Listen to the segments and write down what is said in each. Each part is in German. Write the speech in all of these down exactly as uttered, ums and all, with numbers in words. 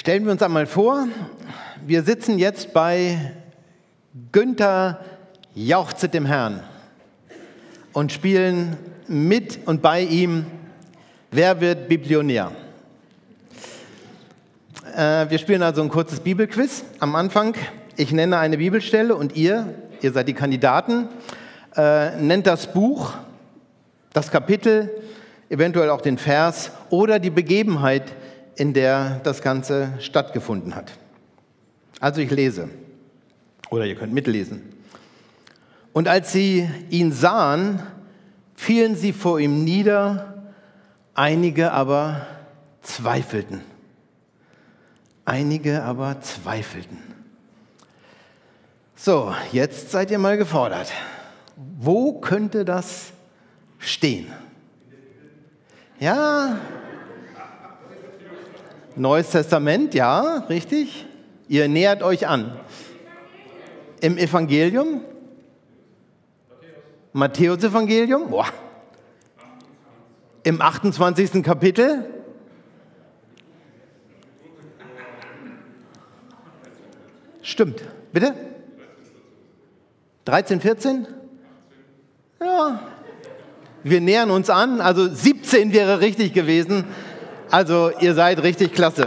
Stellen wir uns einmal vor, wir sitzen jetzt bei Günther jauchzet dem Herrn und spielen mit und bei ihm Wer wird Biblionär? Äh, wir spielen also ein kurzes Bibelquiz am Anfang. Ich nenne eine Bibelstelle und ihr, ihr seid die Kandidaten, äh, nennt das Buch, das Kapitel, eventuell auch den Vers oder die Begebenheit, in der das Ganze stattgefunden hat. Also ich lese, oder ihr könnt mitlesen. Und als sie ihn sahen, fielen sie vor ihm nieder, einige aber zweifelten. Einige aber zweifelten. So, jetzt seid ihr mal gefordert. Wo könnte das stehen? Ja, Neues Testament, ja, richtig. Ihr nähert euch an. Im Evangelium? Matthäus-Evangelium? Boah. Im achtundzwanzigsten Kapitel? Stimmt. Bitte? dreizehn, vierzehn? Ja. Wir nähern uns an. Also siebzehn wäre richtig gewesen. Also ihr seid richtig klasse.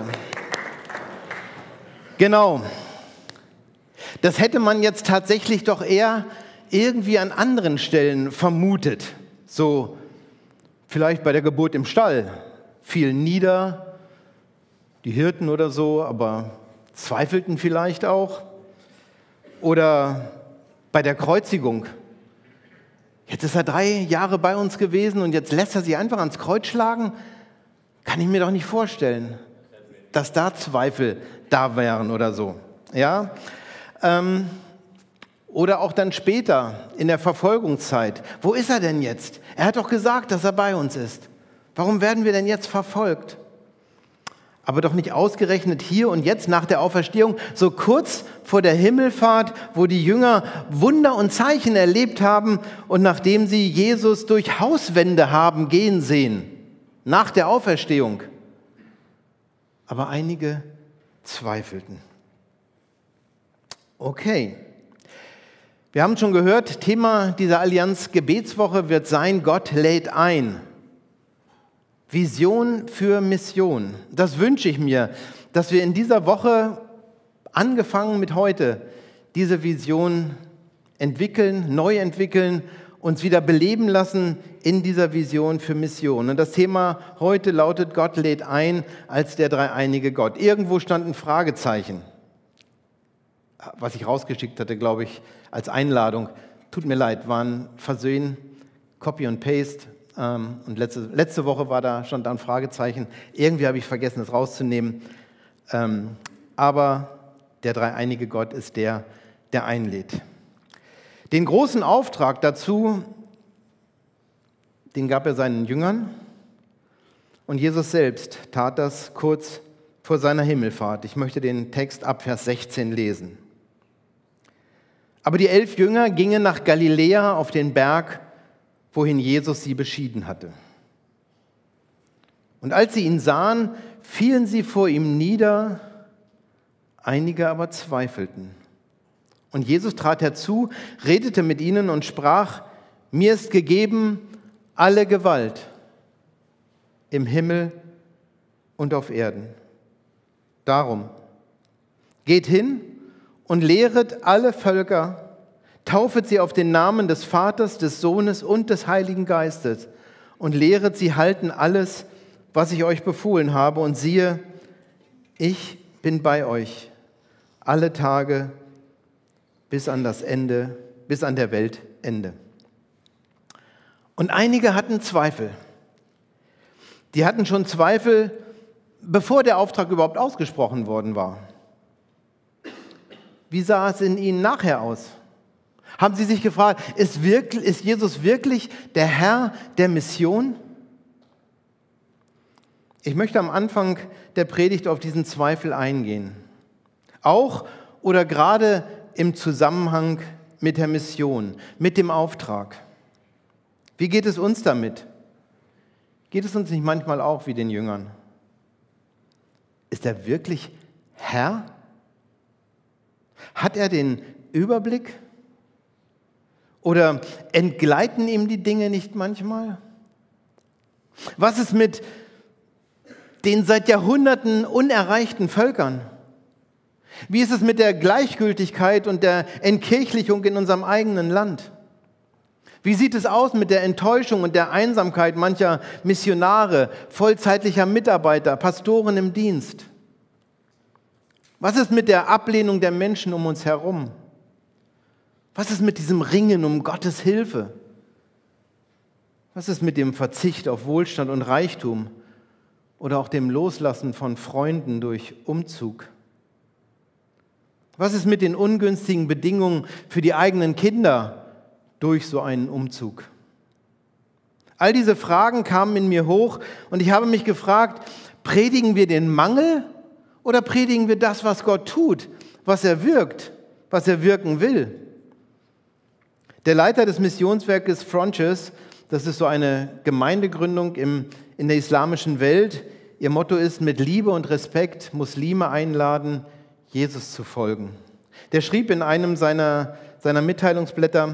Genau. Das hätte man jetzt tatsächlich doch eher irgendwie an anderen Stellen vermutet. So vielleicht bei der Geburt im Stall. Fielen nieder, die Hirten oder so, aber zweifelten vielleicht auch. Oder bei der Kreuzigung. Jetzt ist er drei Jahre bei uns gewesen und jetzt lässt er sich einfach ans Kreuz schlagen. Kann ich mir doch nicht vorstellen, dass da Zweifel da wären oder so. Ja? Ähm, oder auch dann später in der Verfolgungszeit. Wo ist er denn jetzt? Er hat doch gesagt, dass er bei uns ist. Warum werden wir denn jetzt verfolgt? Aber doch nicht ausgerechnet hier und jetzt nach der Auferstehung, so kurz vor der Himmelfahrt, wo die Jünger Wunder und Zeichen erlebt haben und nachdem sie Jesus durch Hauswände haben gehen sehen, nach der Auferstehung. Aber einige zweifelten. Okay. Wir haben schon gehört, Thema dieser Allianz Gebetswoche wird sein, Gott lädt ein. Vision für Mission. Das wünsche ich mir, dass wir in dieser Woche, angefangen mit heute, diese Vision entwickeln, neu entwickeln, uns wieder beleben lassen in dieser Vision für Mission. Und das Thema heute lautet, Gott lädt ein als der dreieinige Gott. Irgendwo stand ein Fragezeichen, was ich rausgeschickt hatte, glaube ich, als Einladung. Tut mir leid, war ein Versehen, Copy und Paste. Ähm, und letzte, letzte Woche war da, stand da ein Fragezeichen. Irgendwie habe ich vergessen, es rauszunehmen. Ähm, aber der dreieinige Gott ist der, der einlädt. Den großen Auftrag dazu, den gab er seinen Jüngern. Und Jesus selbst tat das kurz vor seiner Himmelfahrt. Ich möchte den Text ab Vers sechzehn lesen. Aber die elf Jünger gingen nach Galiläa auf den Berg, wohin Jesus sie beschieden hatte. Und als sie ihn sahen, fielen sie vor ihm nieder, einige aber zweifelten. Und Jesus trat herzu, redete mit ihnen und sprach, mir ist gegeben alle Gewalt im Himmel und auf Erden. Darum, geht hin und lehret alle Völker, taufet sie auf den Namen des Vaters, des Sohnes und des Heiligen Geistes und lehret sie halten alles, was ich euch befohlen habe. Und siehe, ich bin bei euch alle Tage bis an das Ende, bis an der Weltende. Und einige hatten Zweifel. Die hatten schon Zweifel, bevor der Auftrag überhaupt ausgesprochen worden war. Wie sah es in ihnen nachher aus? Haben sie sich gefragt, ist, wirklich, ist Jesus wirklich der Herr der Mission? Ich möchte am Anfang der Predigt auf diesen Zweifel eingehen. Auch oder gerade im Zusammenhang mit der Mission, mit dem Auftrag. Wie geht es uns damit? Geht es uns nicht manchmal auch wie den Jüngern? Ist er wirklich Herr? Hat er den Überblick? Oder entgleiten ihm die Dinge nicht manchmal? Was ist mit den seit Jahrhunderten unerreichten Völkern? Wie ist es mit der Gleichgültigkeit und der Entkirchlichung in unserem eigenen Land? Wie sieht es aus mit der Enttäuschung und der Einsamkeit mancher Missionare, vollzeitlicher Mitarbeiter, Pastoren im Dienst? Was ist mit der Ablehnung der Menschen um uns herum? Was ist mit diesem Ringen um Gottes Hilfe? Was ist mit dem Verzicht auf Wohlstand und Reichtum oder auch dem Loslassen von Freunden durch Umzug? Was ist mit den ungünstigen Bedingungen für die eigenen Kinder durch so einen Umzug? All diese Fragen kamen in mir hoch und ich habe mich gefragt, predigen wir den Mangel oder predigen wir das, was Gott tut, was er wirkt, was er wirken will? Der Leiter des Missionswerkes Frontiers, das ist so eine Gemeindegründung im, in der islamischen Welt, ihr Motto ist, mit Liebe und Respekt Muslime einladen, Jesus zu folgen. Der schrieb in einem seiner, seiner Mitteilungsblätter,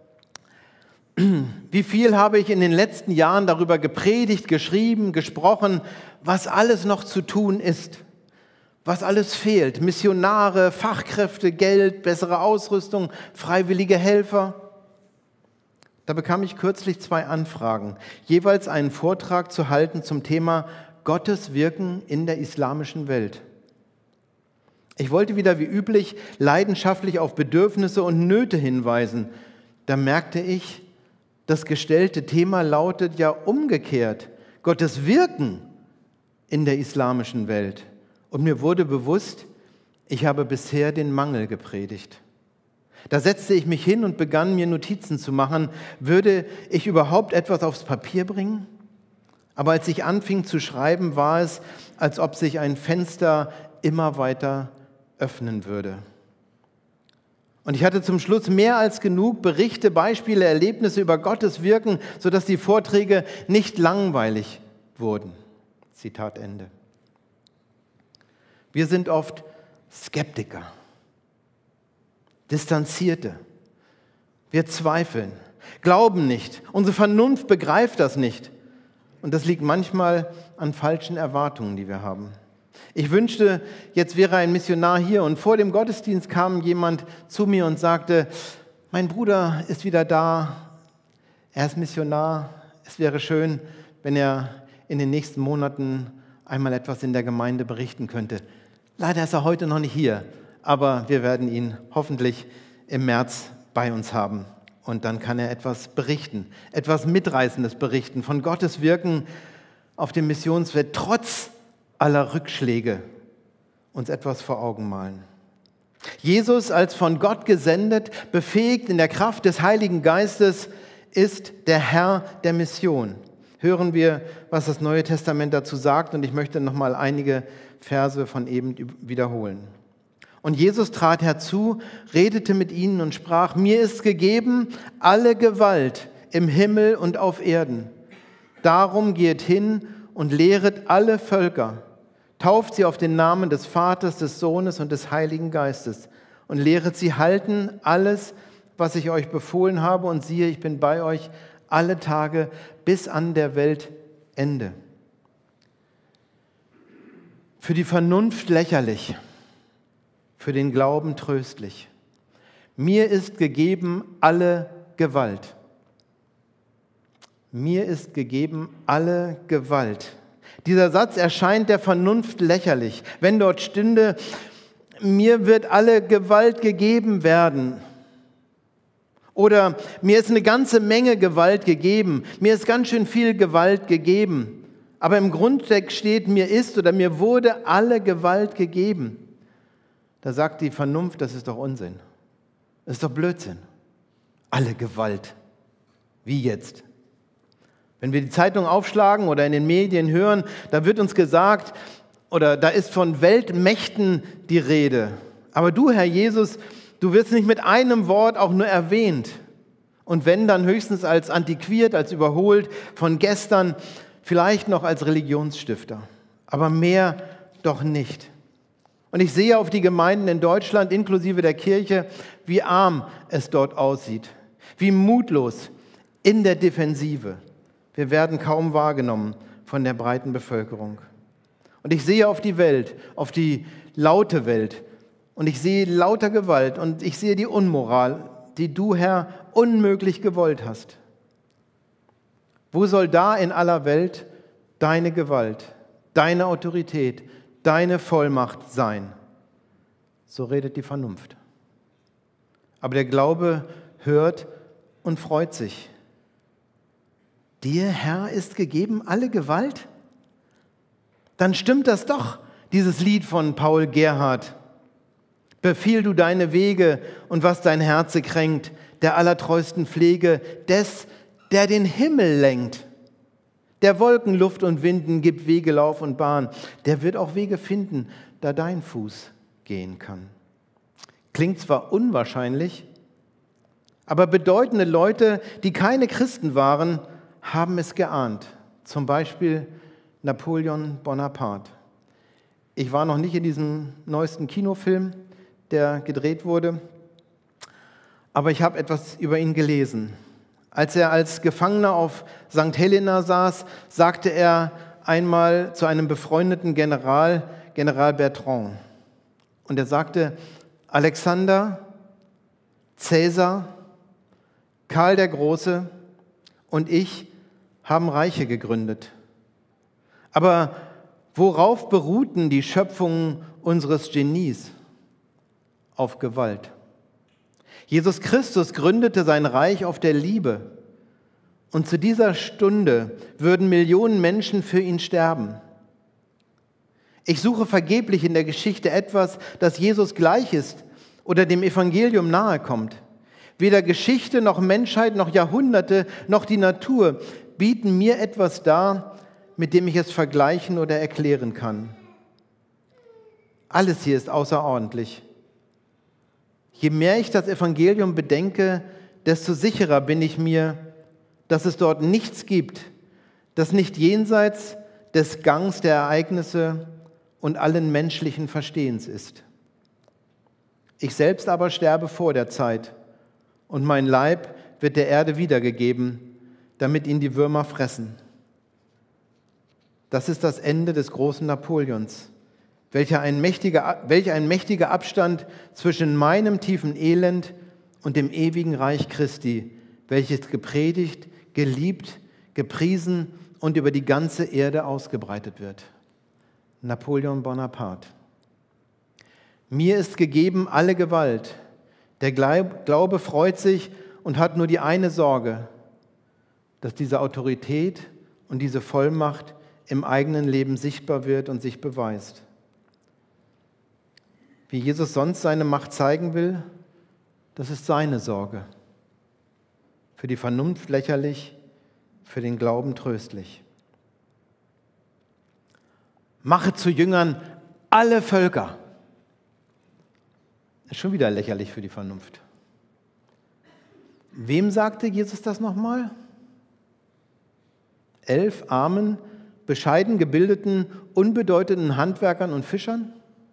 wie viel habe ich in den letzten Jahren darüber gepredigt, geschrieben, gesprochen, was alles noch zu tun ist, was alles fehlt. Missionare, Fachkräfte, Geld, bessere Ausrüstung, freiwillige Helfer. Da bekam ich kürzlich zwei Anfragen, jeweils einen Vortrag zu halten zum Thema Gottes Wirken in der islamischen Welt. Ich wollte wieder wie üblich leidenschaftlich auf Bedürfnisse und Nöte hinweisen. Da merkte ich, das gestellte Thema lautet ja umgekehrt, Gottes Wirken in der islamischen Welt. Und mir wurde bewusst, ich habe bisher den Mangel gepredigt. Da setzte ich mich hin und begann mir Notizen zu machen, würde ich überhaupt etwas aufs Papier bringen? Aber als ich anfing zu schreiben, war es, als ob sich ein Fenster immer weiter öffnen würde. Und ich hatte zum Schluss mehr als genug Berichte, Beispiele, Erlebnisse über Gottes Wirken, sodass die Vorträge nicht langweilig wurden. Zitat Ende. Wir sind oft Skeptiker, Distanzierte. Wir zweifeln, glauben nicht. Unsere Vernunft begreift das nicht. Und das liegt manchmal an falschen Erwartungen, die wir haben. Ich wünschte, jetzt wäre ein Missionar hier und vor dem Gottesdienst kam jemand zu mir und sagte, mein Bruder ist wieder da, er ist Missionar, es wäre schön, wenn er in den nächsten Monaten einmal etwas in der Gemeinde berichten könnte. Leider ist er heute noch nicht hier, aber wir werden ihn hoffentlich im März bei uns haben und dann kann er etwas berichten, etwas Mitreißendes berichten von Gottes Wirken auf dem Missionsfeld, trotz aller Rückschläge uns etwas vor Augen malen. Jesus als von Gott gesendet, befähigt in der Kraft des Heiligen Geistes, ist der Herr der Mission. Hören wir, was das Neue Testament dazu sagt und ich möchte noch mal einige Verse von eben wiederholen. Und Jesus trat herzu, redete mit ihnen und sprach, mir ist gegeben alle Gewalt im Himmel und auf Erden. Darum geht hin und lehret alle Völker, tauft sie auf den Namen des Vaters, des Sohnes und des Heiligen Geistes und lehret sie halten alles, was ich euch befohlen habe und siehe, ich bin bei euch alle Tage bis an der Weltende. Für die Vernunft lächerlich, für den Glauben tröstlich. Mir ist gegeben alle Gewalt. Mir ist gegeben alle Gewalt. Dieser Satz erscheint der Vernunft lächerlich. Wenn dort stünde, mir wird alle Gewalt gegeben werden. Oder mir ist eine ganze Menge Gewalt gegeben. Mir ist ganz schön viel Gewalt gegeben. Aber im Grundtext steht, mir ist oder mir wurde alle Gewalt gegeben. Da sagt die Vernunft, das ist doch Unsinn. Das ist doch Blödsinn. Alle Gewalt. Wie jetzt? Wenn wir die Zeitung aufschlagen oder in den Medien hören, da wird uns gesagt, oder da ist von Weltmächten die Rede. Aber du, Herr Jesus, du wirst nicht mit einem Wort auch nur erwähnt. Und wenn, dann höchstens als antiquiert, als überholt, von gestern, vielleicht noch als Religionsstifter. Aber mehr doch nicht. Und ich sehe auf die Gemeinden in Deutschland, inklusive der Kirche, wie arm es dort aussieht, wie mutlos, in der Defensive. Wir werden kaum wahrgenommen von der breiten Bevölkerung. Und ich sehe auf die Welt, auf die laute Welt, und ich sehe lauter Gewalt und ich sehe die Unmoral, die du, Herr, unmöglich gewollt hast. Wo soll da in aller Welt deine Gewalt, deine Autorität, deine Vollmacht sein? So redet die Vernunft. Aber der Glaube hört und freut sich. Dir, Herr, ist gegeben alle Gewalt? Dann stimmt das doch, dieses Lied von Paul Gerhardt. Befiehl du deine Wege und was dein Herze kränkt, der allertreusten Pflege des, der den Himmel lenkt. Der Wolken, Luft und Winden gibt Wege, Lauf und Bahn. Der wird auch Wege finden, da dein Fuß gehen kann. Klingt zwar unwahrscheinlich, aber bedeutende Leute, die keine Christen waren, haben es geahnt. Zum Beispiel Napoleon Bonaparte. Ich war noch nicht in diesem neuesten Kinofilm, der gedreht wurde, aber ich habe etwas über ihn gelesen. Als er als Gefangener auf Sankt Helena saß, sagte er einmal zu einem befreundeten General, General Bertrand. Und er sagte, Alexander, Cäsar, Karl der Große und ich haben Reiche gegründet. Aber worauf beruhten die Schöpfungen unseres Genies? Auf Gewalt. Jesus Christus gründete sein Reich auf der Liebe. Und zu dieser Stunde würden Millionen Menschen für ihn sterben. Ich suche vergeblich in der Geschichte etwas, das Jesus gleich ist oder dem Evangelium nahe kommt. Weder Geschichte noch Menschheit noch Jahrhunderte noch die Natur bieten mir etwas dar, mit dem ich es vergleichen oder erklären kann. Alles hier ist außerordentlich. Je mehr ich das Evangelium bedenke, desto sicherer bin ich mir, dass es dort nichts gibt, das nicht jenseits des Gangs der Ereignisse und allen menschlichen Verstehens ist. Ich selbst aber sterbe vor der Zeit und mein Leib wird der Erde wiedergegeben, damit ihn die Würmer fressen. Das ist das Ende des großen Napoleons, welcher ein mächtiger, welch ein mächtiger Abstand zwischen meinem tiefen Elend und dem ewigen Reich Christi, welches gepredigt, geliebt, gepriesen und über die ganze Erde ausgebreitet wird. Napoleon Bonaparte. Mir ist gegeben alle Gewalt. Der Glaube freut sich und hat nur die eine Sorge, dass diese Autorität und diese Vollmacht im eigenen Leben sichtbar wird und sich beweist. Wie Jesus sonst seine Macht zeigen will, das ist seine Sorge. Für die Vernunft lächerlich, für den Glauben tröstlich. Mache zu Jüngern alle Völker. Ist schon wieder lächerlich für die Vernunft. Wem sagte Jesus das nochmal? Elf armen, bescheiden gebildeten, unbedeutenden Handwerkern und Fischern?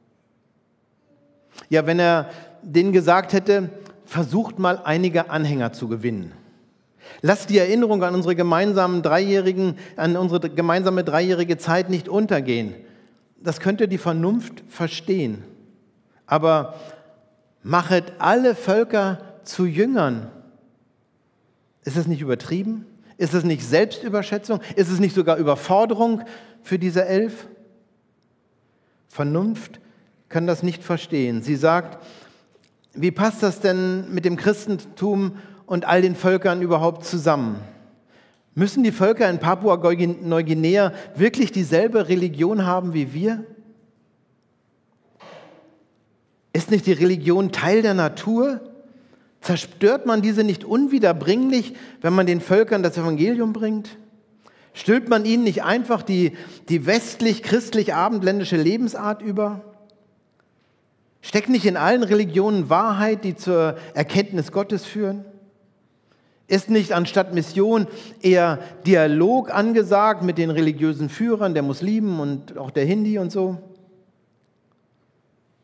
Ja, wenn er denen gesagt hätte, versucht mal einige Anhänger zu gewinnen. Lasst die Erinnerung an unsere gemeinsamen dreijährigen, an unsere gemeinsame dreijährige Zeit nicht untergehen. Das könnte die Vernunft verstehen. Aber machet alle Völker zu Jüngern. Ist es nicht übertrieben? Ist es nicht Selbstüberschätzung? Ist es nicht sogar Überforderung für diese Elf? Vernunft kann das nicht verstehen. Sie sagt, wie passt das denn mit dem Christentum und all den Völkern überhaupt zusammen? Müssen die Völker in Papua-Neuguinea wirklich dieselbe Religion haben wie wir? Ist nicht die Religion Teil der Natur? Zerstört man diese nicht unwiederbringlich, wenn man den Völkern das Evangelium bringt? Stülpt man ihnen nicht einfach die, die westlich-christlich-abendländische Lebensart über? Steckt nicht in allen Religionen Wahrheit, die zur Erkenntnis Gottes führen? Ist nicht anstatt Mission eher Dialog angesagt mit den religiösen Führern der Muslimen und auch der Hindi und so?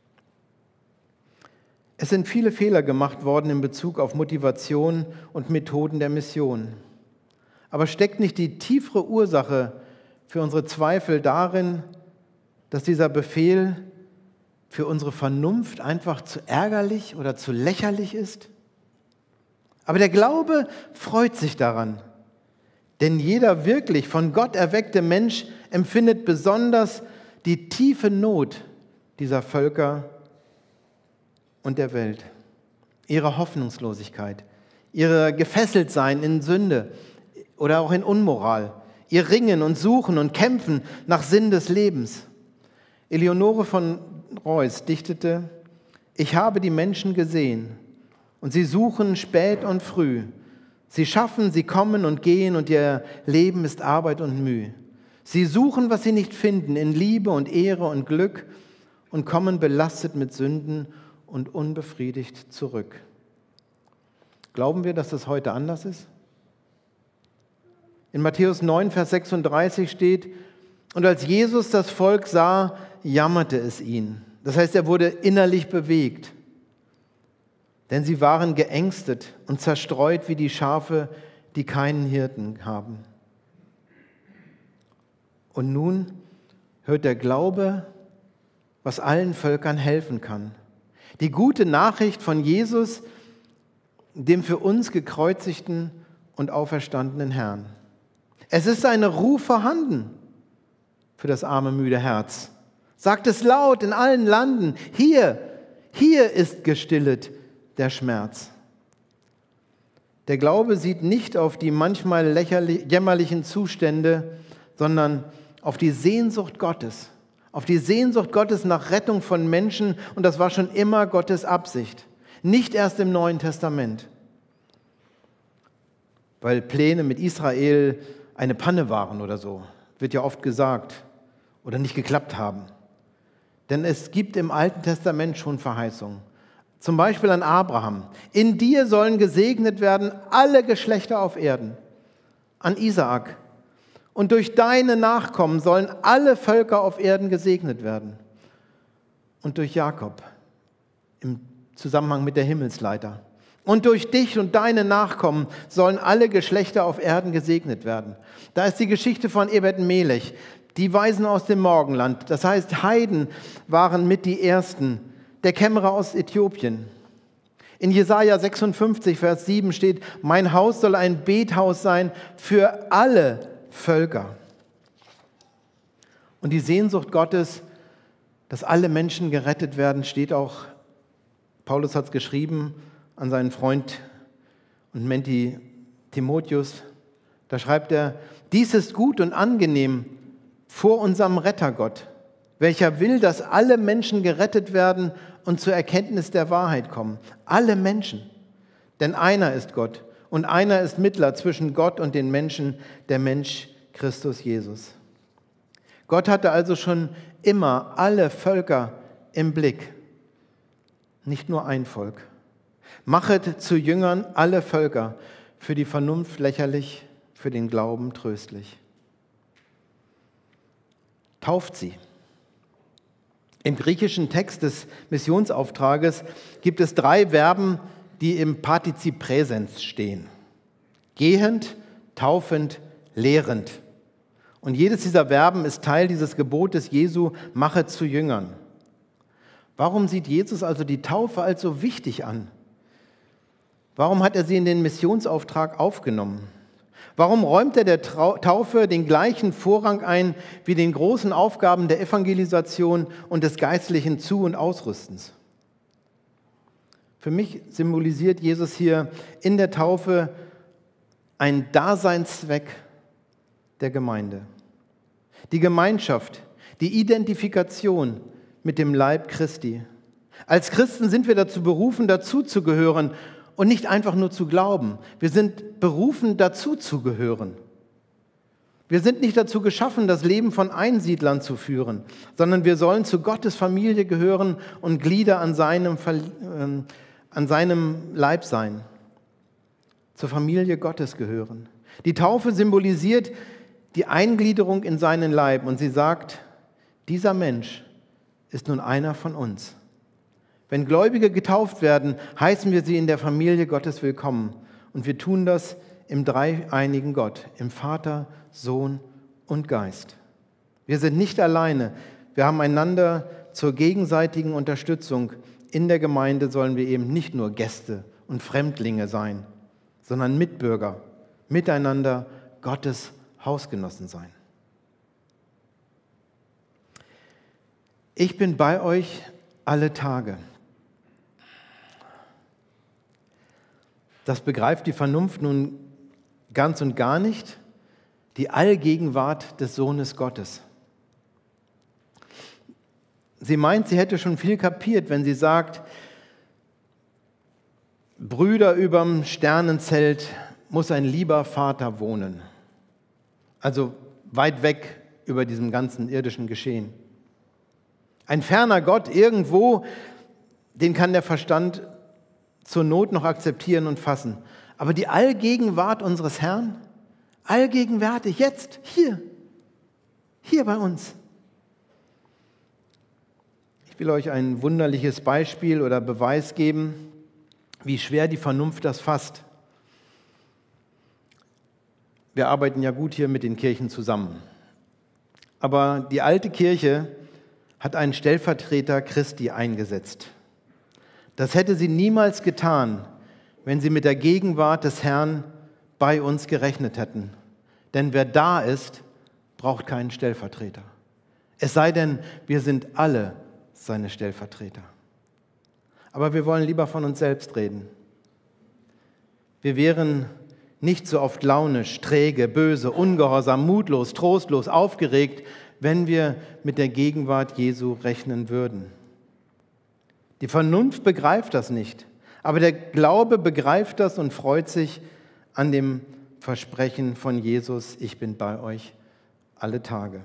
Es sind viele Fehler gemacht worden in Bezug auf Motivation und Methoden der Mission. Aber steckt nicht die tiefere Ursache für unsere Zweifel darin, dass dieser Befehl für unsere Vernunft einfach zu ärgerlich oder zu lächerlich ist? Aber der Glaube freut sich daran, denn jeder wirklich von Gott erweckte Mensch empfindet besonders die tiefe Not dieser Völker und der Welt, ihre Hoffnungslosigkeit, ihre Gefesseltsein in Sünde oder auch in Unmoral, ihr Ringen und Suchen und Kämpfen nach Sinn des Lebens. Eleonore von Reuß dichtete: Ich habe die Menschen gesehen und sie suchen spät und früh. Sie schaffen, sie kommen und gehen und ihr Leben ist Arbeit und Mühe. Sie suchen, was sie nicht finden, in Liebe und Ehre und Glück und kommen belastet mit Sünden und unbefriedigt zurück. Glauben wir, dass das heute anders ist? In Matthäus neun, Vers sechsunddreißig steht: Und als Jesus das Volk sah, jammerte es ihn. Das heißt, er wurde innerlich bewegt. Denn sie waren geängstet und zerstreut wie die Schafe, die keinen Hirten haben. Und nun hört der Glaube, was allen Völkern helfen kann. Die gute Nachricht von Jesus, dem für uns gekreuzigten und auferstandenen Herrn. Es ist ein Ruf vorhanden für das arme, müde Herz. Sagt es laut in allen Landen: Hier, hier ist gestillet der Schmerz. Der Glaube sieht nicht auf die manchmal lächerlich, jämmerlichen Zustände, sondern auf die Sehnsucht Gottes. Auf die Sehnsucht Gottes nach Rettung von Menschen, und das war schon immer Gottes Absicht. Nicht erst im Neuen Testament. Weil Pläne mit Israel eine Panne waren oder so, wird ja oft gesagt, oder nicht geklappt haben. Denn es gibt im Alten Testament schon Verheißungen. Zum Beispiel an Abraham: In dir sollen gesegnet werden alle Geschlechter auf Erden. An Isaak: Und durch deine Nachkommen sollen alle Völker auf Erden gesegnet werden. Und durch Jakob im Zusammenhang mit der Himmelsleiter: Und durch dich und deine Nachkommen sollen alle Geschlechter auf Erden gesegnet werden. Da ist die Geschichte von Ebed-Melech, die Weisen aus dem Morgenland. Das heißt, Heiden waren mit die Ersten. Der Kämmerer aus Äthiopien. In Jesaja sechsundfünfzig, Vers sieben steht: Mein Haus soll ein Bethaus sein für alle Völker. Und die Sehnsucht Gottes, dass alle Menschen gerettet werden, steht auch, Paulus hat es geschrieben, an seinen Freund und Menti Timotheus. Da schreibt er: Dies ist gut und angenehm vor unserem Rettergott, welcher will, dass alle Menschen gerettet werden und zur Erkenntnis der Wahrheit kommen. Alle Menschen. Denn einer ist Gott und einer ist Mittler zwischen Gott und den Menschen, der Mensch Christus Jesus. Gott hatte also schon immer alle Völker im Blick, nicht nur ein Volk. Machet zu Jüngern alle Völker, für die Vernunft lächerlich, für den Glauben tröstlich. Tauft sie. Im griechischen Text des Missionsauftrages gibt es drei Verben, die im Partizip Präsens stehen. Gehend, taufend, lehrend. Und jedes dieser Verben ist Teil dieses Gebotes Jesu: Mache zu Jüngern. Warum sieht Jesus also die Taufe als so wichtig an? Warum hat er sie in den Missionsauftrag aufgenommen? Warum räumt er der Taufe den gleichen Vorrang ein wie den großen Aufgaben der Evangelisation und des geistlichen Zu- und Ausrüstens? Für mich symbolisiert Jesus hier in der Taufe einen Daseinszweck der Gemeinde. Die Gemeinschaft, die Identifikation mit dem Leib Christi. Als Christen sind wir dazu berufen, dazuzugehören und nicht einfach nur zu glauben. Wir sind berufen, dazu zu gehören. Wir sind nicht dazu geschaffen, das Leben von Einsiedlern zu führen, sondern wir sollen zu Gottes Familie gehören und Glieder an seinem, äh, an seinem Leib sein. Zur Familie Gottes gehören. Die Taufe symbolisiert die Eingliederung in seinen Leib und sie sagt: Dieser Mensch ist nun einer von uns. Wenn Gläubige getauft werden, heißen wir sie in der Familie Gottes willkommen. Und wir tun das im dreieinigen Gott, im Vater, Sohn und Geist. Wir sind nicht alleine. Wir haben einander zur gegenseitigen Unterstützung. In der Gemeinde sollen wir eben nicht nur Gäste und Fremdlinge sein, sondern Mitbürger, miteinander Gottes Hausgenossen sein. Ich bin bei euch alle Tage. Das begreift die Vernunft nun ganz und gar nicht, die Allgegenwart des Sohnes Gottes. Sie meint, sie hätte schon viel kapiert, wenn sie sagt, Brüder überm Sternenzelt muss ein lieber Vater wohnen. Also weit weg über diesem ganzen irdischen Geschehen. Ein ferner Gott irgendwo, den kann der Verstand zur Not noch akzeptieren und fassen. Aber die Allgegenwart unseres Herrn, allgegenwärtig, jetzt, hier, hier bei uns. Ich will euch ein wunderliches Beispiel oder Beweis geben, wie schwer die Vernunft das fasst. Wir arbeiten ja gut hier mit den Kirchen zusammen. Aber die alte Kirche hat einen Stellvertreter Christi eingesetzt. Das hätte sie niemals getan, wenn sie mit der Gegenwart des Herrn bei uns gerechnet hätten. Denn wer da ist, braucht keinen Stellvertreter. Es sei denn, wir sind alle seine Stellvertreter. Aber wir wollen lieber von uns selbst reden. Wir wären nicht so oft launisch, träge, böse, ungehorsam, mutlos, trostlos, aufgeregt, wenn wir mit der Gegenwart Jesu rechnen würden. Die Vernunft begreift das nicht, aber der Glaube begreift das und freut sich an dem Versprechen von Jesus, ich bin bei euch alle Tage.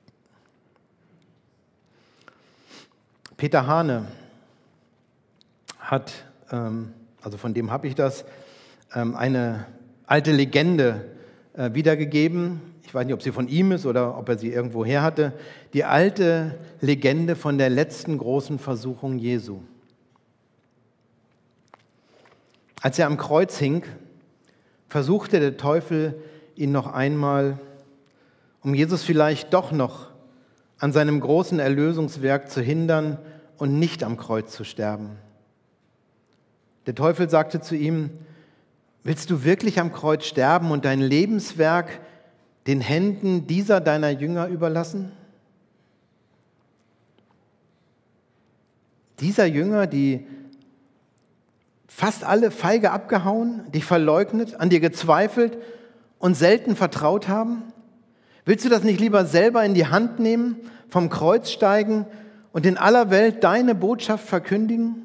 Peter Hane hat, also von dem habe ich das, eine alte Legende wiedergegeben. Ich weiß nicht, ob sie von ihm ist oder ob er sie irgendwo her hatte. Die alte Legende von der letzten großen Versuchung Jesu. Als er am Kreuz hing, versuchte der Teufel ihn noch einmal, um Jesus vielleicht doch noch an seinem großen Erlösungswerk zu hindern und nicht am Kreuz zu sterben. Der Teufel sagte zu ihm, willst du wirklich am Kreuz sterben und dein Lebenswerk den Händen dieser deiner Jünger überlassen? Dieser Jünger, die fast alle feige abgehauen, dich verleugnet, an dir gezweifelt und selten vertraut haben? Willst du das nicht lieber selber in die Hand nehmen, vom Kreuz steigen und in aller Welt deine Botschaft verkündigen?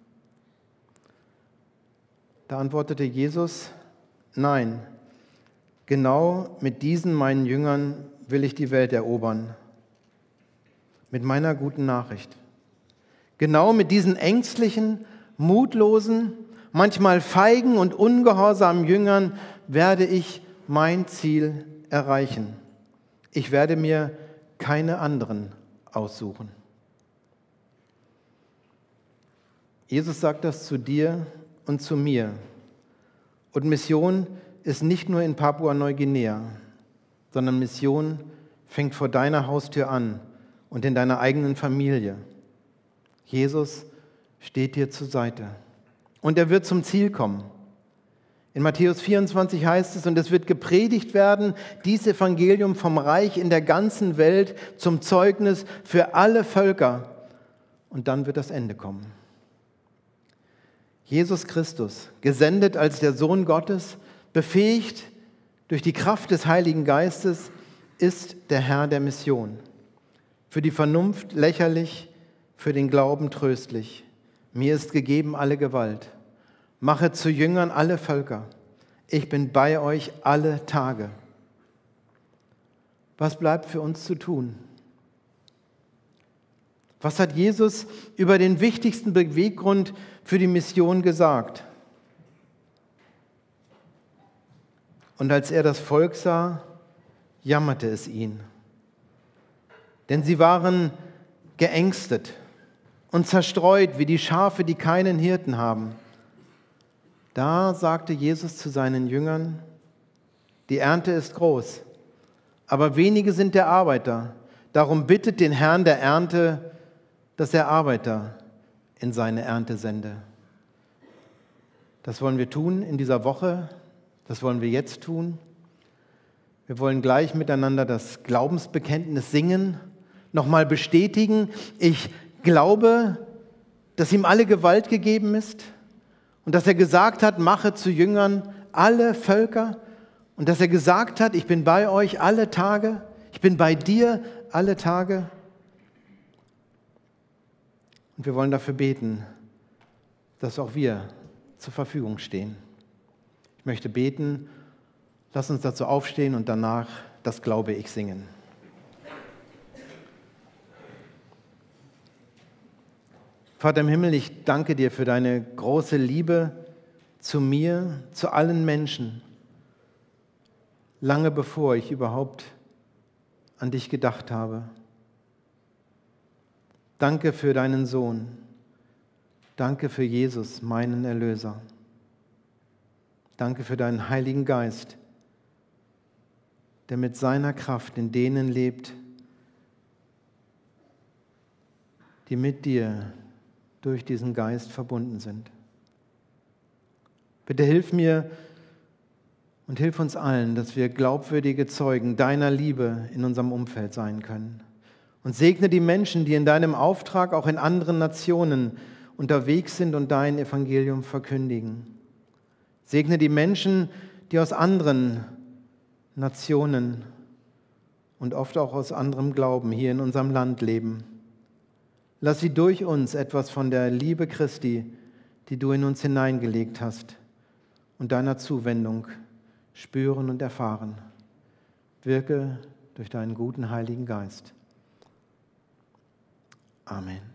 Da antwortete Jesus, nein, genau mit diesen meinen Jüngern will ich die Welt erobern, mit meiner guten Nachricht. Genau mit diesen ängstlichen, mutlosen, manchmal feigen und ungehorsamen Jüngern werde ich mein Ziel erreichen. Ich werde mir keine anderen aussuchen. Jesus sagt das zu dir und zu mir. Und Mission ist nicht nur in Papua-Neuguinea, sondern Mission fängt vor deiner Haustür an und in deiner eigenen Familie. Jesus steht dir zur Seite und er wird zum Ziel kommen. In Matthäus vierundzwanzig heißt es, und es wird gepredigt werden, dies Evangelium vom Reich in der ganzen Welt zum Zeugnis für alle Völker. Und dann wird das Ende kommen. Jesus Christus, gesendet als der Sohn Gottes, befähigt durch die Kraft des Heiligen Geistes, ist der Herr der Mission. Für die Vernunft lächerlich, für den Glauben tröstlich. Mir ist gegeben alle Gewalt. Mache zu Jüngern alle Völker. Ich bin bei euch alle Tage. Was bleibt für uns zu tun? Was hat Jesus über den wichtigsten Beweggrund für die Mission gesagt? Und als er das Volk sah, jammerte es ihn. Denn sie waren geängstet und zerstreut wie die Schafe, die keinen Hirten haben. Da sagte Jesus zu seinen Jüngern: Die Ernte ist groß, aber wenige sind der Arbeiter. Darum bittet den Herrn der Ernte, dass er Arbeiter in seine Ernte sende. Das wollen wir tun in dieser Woche, das wollen wir jetzt tun. Wir wollen gleich miteinander das Glaubensbekenntnis singen, nochmal bestätigen: Ich glaube, dass ihm alle Gewalt gegeben ist und dass er gesagt hat, mache zu Jüngern alle Völker, und dass er gesagt hat, ich bin bei euch alle Tage, ich bin bei dir alle Tage. Und wir wollen dafür beten, dass auch wir zur Verfügung stehen. Ich möchte beten, lass uns dazu aufstehen und danach das Glaube ich singen. Vater im Himmel, ich danke dir für deine große Liebe zu mir, zu allen Menschen, lange bevor ich überhaupt an dich gedacht habe. Danke für deinen Sohn. Danke für Jesus, meinen Erlöser. Danke für deinen Heiligen Geist, der mit seiner Kraft in denen lebt, die mit dir durch diesen Geist verbunden sind. Bitte hilf mir und hilf uns allen, dass wir glaubwürdige Zeugen deiner Liebe in unserem Umfeld sein können. Und segne die Menschen, die in deinem Auftrag auch in anderen Nationen unterwegs sind und dein Evangelium verkündigen. Segne die Menschen, die aus anderen Nationen und oft auch aus anderem Glauben hier in unserem Land leben. Lass sie durch uns etwas von der Liebe Christi, die du in uns hineingelegt hast, und deiner Zuwendung spüren und erfahren. Wirke durch deinen guten Heiligen Geist. Amen.